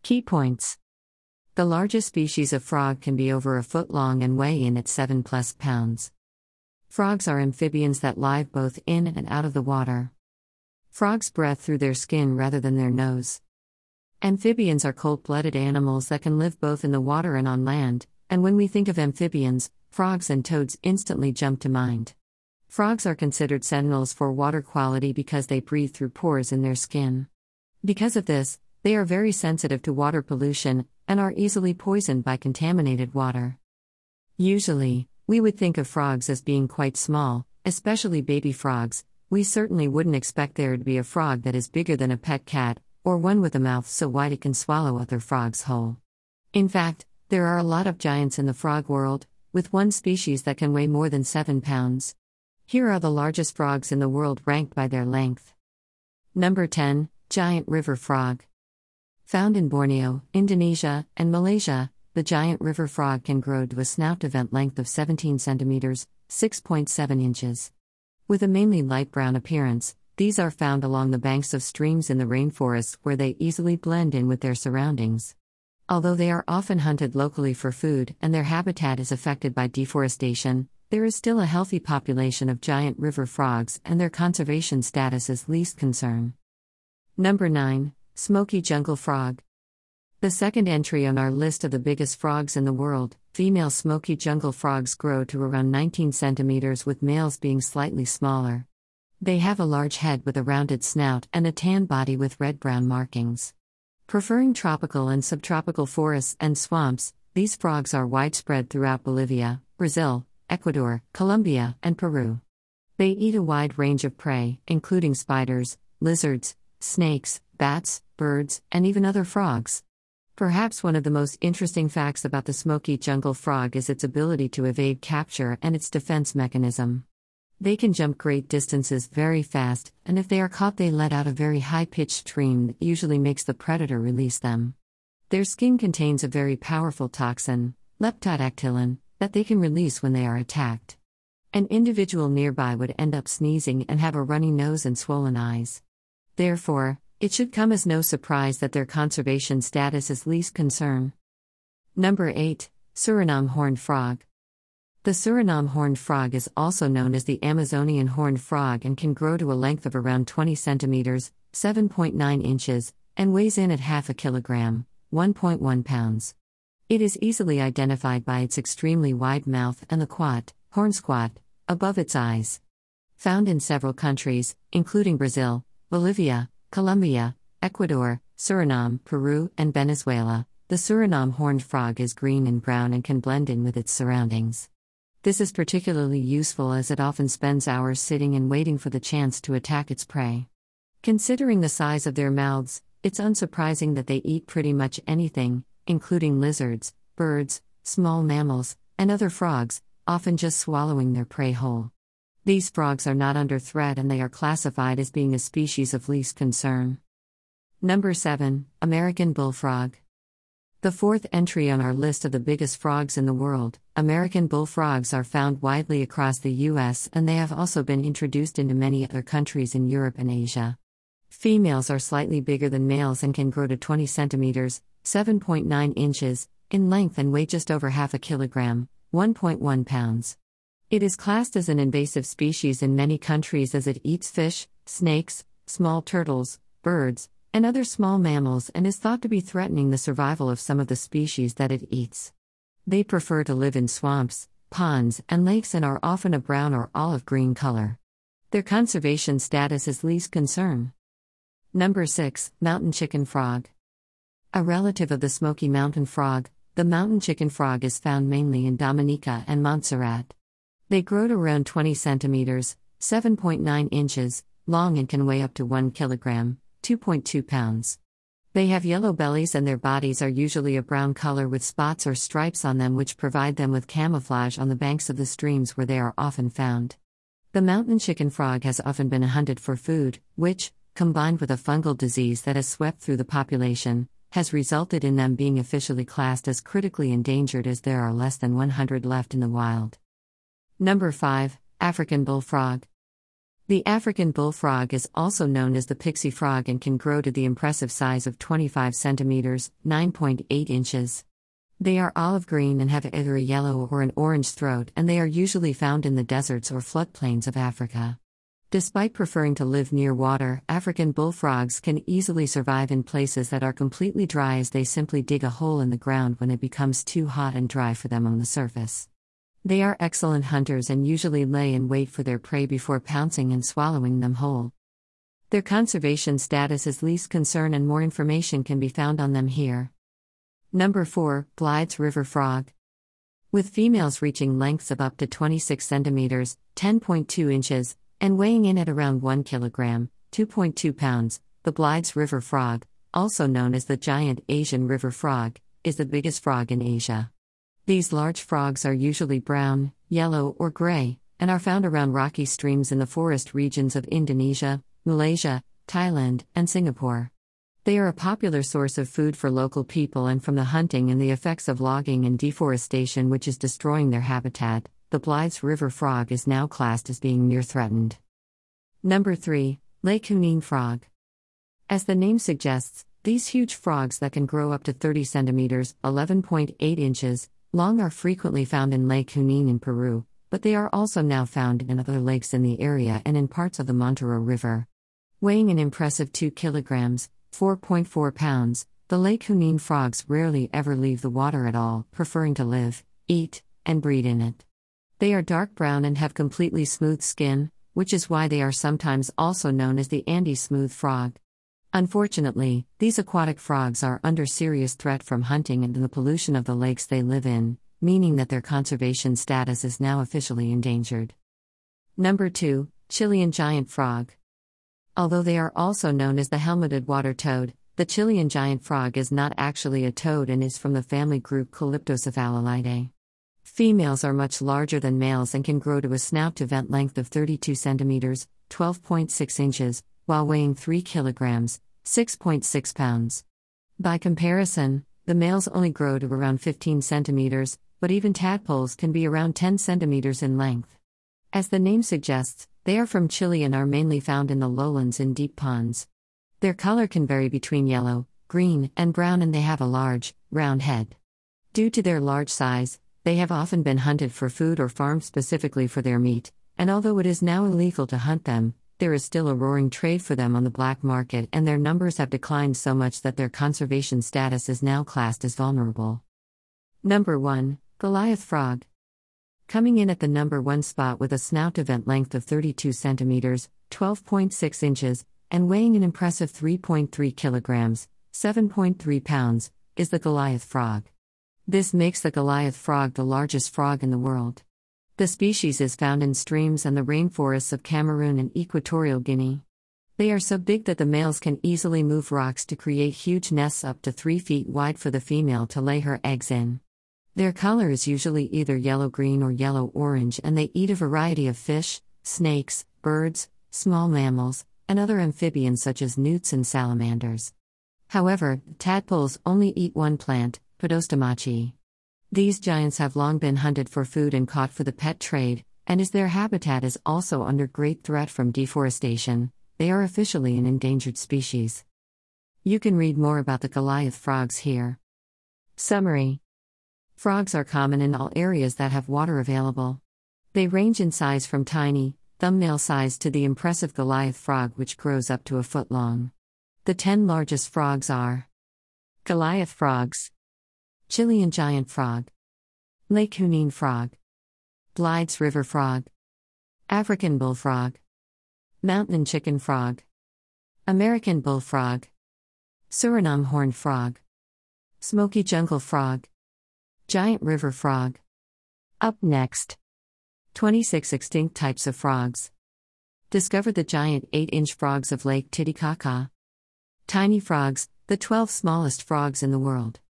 Key points. The largest species of frog can be over a foot long and weigh in at 7+ pounds. Frogs are amphibians that live both in and out of the water. Frogs breathe through their skin rather than their nose. Amphibians are cold-blooded animals that can live both in the water and on land, and when we think of amphibians, frogs and toads instantly jump to mind. Frogs are considered sentinels for water quality because they breathe through pores in their skin. Because of this, they are very sensitive to water pollution and are easily poisoned by contaminated water. Usually, we would think of frogs as being quite small, especially baby frogs. We certainly wouldn't expect there to be a frog that is bigger than a pet cat, or one with a mouth so wide it can swallow other frogs whole. In fact, there are a lot of giants in the frog world, with one species that can weigh more than 7 pounds. Here are the largest frogs in the world ranked by their length. Number 10, Giant River Frog. Found in Borneo, Indonesia, and Malaysia, the giant river frog can grow to a snout event length of 17 centimeters, 6.7 inches. With a mainly light brown appearance, these are found along the banks of streams in the rainforests where they easily blend in with their surroundings. Although they are often hunted locally for food and their habitat is affected by deforestation, there is still a healthy population of giant river frogs and their conservation status is least concern. Number 9, Smoky Jungle Frog. The second entry on our list of the biggest frogs in the world, female smoky jungle frogs grow to around 19 centimeters with males being slightly smaller. They have a large head with a rounded snout and a tan body with red-brown markings. Preferring tropical and subtropical forests and swamps, these frogs are widespread throughout Bolivia, Brazil, Ecuador, Colombia, and Peru. They eat a wide range of prey, including spiders, lizards, snakes, bats, birds, and even other frogs. Perhaps one of the most interesting facts about the smoky jungle frog is its ability to evade capture and its defense mechanism. They can jump great distances very fast, and if they are caught, they let out a very high-pitched scream that usually makes the predator release them. Their skin contains a very powerful toxin, leptodactylin, that they can release when they are attacked. An individual nearby would end up sneezing and have a runny nose and swollen eyes. Therefore, it should come as no surprise that their conservation status is least concern. Number 8, Suriname Horned Frog. The Suriname horned frog is also known as the Amazonian horned frog and can grow to a length of around 20 centimeters, 7.9 inches, and weighs in at half a kilogram, 1.1 pounds. It is easily identified by its extremely wide mouth and the quat, horn squat, above its eyes. Found in several countries, including Brazil, Bolivia, Colombia, Ecuador, Suriname, Peru, and Venezuela, the Suriname horned frog is green and brown and can blend in with its surroundings. This is particularly useful as it often spends hours sitting and waiting for the chance to attack its prey. Considering the size of their mouths, it's unsurprising that they eat pretty much anything, including lizards, birds, small mammals, and other frogs, often just swallowing their prey whole. These frogs are not under threat and they are classified as being a species of least concern. Number 7, American Bullfrog. The fourth entry on our list of the biggest frogs in the world, American bullfrogs are found widely across the U.S. and they have also been introduced into many other countries in Europe and Asia. Females are slightly bigger than males and can grow to 20 centimeters, 7.9 inches, in length and weigh just over half a kilogram, 1.1 pounds. It is classed as an invasive species in many countries as it eats fish, snakes, small turtles, birds, and other small mammals and is thought to be threatening the survival of some of the species that it eats. They prefer to live in swamps, ponds, and lakes and are often a brown or olive-green color. Their conservation status is least concern. Number 6, Mountain Chicken Frog. A relative of the smoky mountain frog, the mountain chicken frog is found mainly in Dominica and Montserrat. They grow to around 20 centimeters, 7.9 inches, long and can weigh up to 1 kilogram, 2.2 pounds. They have yellow bellies and their bodies are usually a brown color with spots or stripes on them which provide them with camouflage on the banks of the streams where they are often found. The mountain chicken frog has often been hunted for food, which, combined with a fungal disease that has swept through the population, has resulted in them being officially classed as critically endangered as there are less than 100 left in the wild. Number 5, African Bullfrog. The African bullfrog is also known as the pixie frog and can grow to the impressive size of 25 centimeters, 9.8 inches. They are olive green and have either a yellow or an orange throat, and they are usually found in the deserts or floodplains of Africa. Despite preferring to live near water, African bullfrogs can easily survive in places that are completely dry, as they simply dig a hole in the ground when it becomes too hot and dry for them on the surface. They are excellent hunters and usually lay in wait for their prey before pouncing and swallowing them whole. Their conservation status is least concern, and more information can be found on them here. Number 4, Blythe's River Frog. With females reaching lengths of up to 26 centimeters, 10.2 inches, and weighing in at around 1 kilogram, 2.2 pounds, the Blythe's River Frog, also known as the giant Asian river frog, is the biggest frog in Asia. These large frogs are usually brown, yellow, or gray, and are found around rocky streams in the forest regions of Indonesia, Malaysia, Thailand, and Singapore. They are a popular source of food for local people, and from the hunting and the effects of logging and deforestation which is destroying their habitat, the Blythe's River Frog is now classed as being near threatened. Number 3, Lake Hunin Frog. As the name suggests, these huge frogs that can grow up to 30 centimeters, 11.8 inches, long are frequently found in Lake Hunin in Peru, but they are also now found in other lakes in the area and in parts of the Montoro River. Weighing an impressive 2 kilograms, 4.4 pounds, the Lake Hunin frogs rarely ever leave the water at all, preferring to live, eat, and breed in it. They are dark brown and have completely smooth skin, which is why they are sometimes also known as the Andes smooth frog. Unfortunately, these aquatic frogs are under serious threat from hunting and the pollution of the lakes they live in, meaning that their conservation status is now officially endangered. Number 2, Chilean giant frog. Although they are also known as the helmeted water toad, the Chilean giant frog is not actually a toad and is from the family group Calyptocephalalidae. Females are much larger than males and can grow to a snout-to-vent length of 32 centimeters, 12.6 inches, while weighing 3 kilograms, 6.6 pounds. By comparison, the males only grow to around 15 centimeters, but even tadpoles can be around 10 centimeters in length. As the name suggests, they are from Chile and are mainly found in the lowlands in deep ponds. Their color can vary between yellow, green, and brown, and they have a large, round head. Due to their large size, they have often been hunted for food or farmed specifically for their meat, and although it is now illegal to hunt them, there is still a roaring trade for them on the black market, and their numbers have declined so much that their conservation status is now classed as vulnerable. Number 1, Goliath frog. Coming in at the number 1 spot with a snout-to-vent length of 32 centimeters, 12.6 inches, and weighing an impressive 3.3 kilograms, 7.3 pounds, is the Goliath frog. This makes the Goliath frog the largest frog in the world. The species is found in streams and the rainforests of Cameroon and Equatorial Guinea. They are so big that the males can easily move rocks to create huge nests up to 3 feet wide for the female to lay her eggs in. Their color is usually either yellow-green or yellow-orange, and they eat a variety of fish, snakes, birds, small mammals, and other amphibians such as newts and salamanders. However, tadpoles only eat one plant, Podostomachie. These giants have long been hunted for food and caught for the pet trade, and as their habitat is also under great threat from deforestation, they are officially an endangered species. You can read more about the Goliath frogs here. Summary. Frogs are common in all areas that have water available. They range in size from tiny, thumbnail size to the impressive Goliath frog, which grows up to a foot long. The 10 largest frogs are Goliath frogs, Chilean giant frog, Lake Hunin frog, Blythe's river frog, African bullfrog, mountain chicken frog, American bullfrog, Suriname horned frog, smoky jungle frog, giant river frog. Up next, 26 extinct types of frogs. Discover the giant 8-inch frogs of Lake Titicaca. Tiny frogs, the 12 smallest frogs in the world.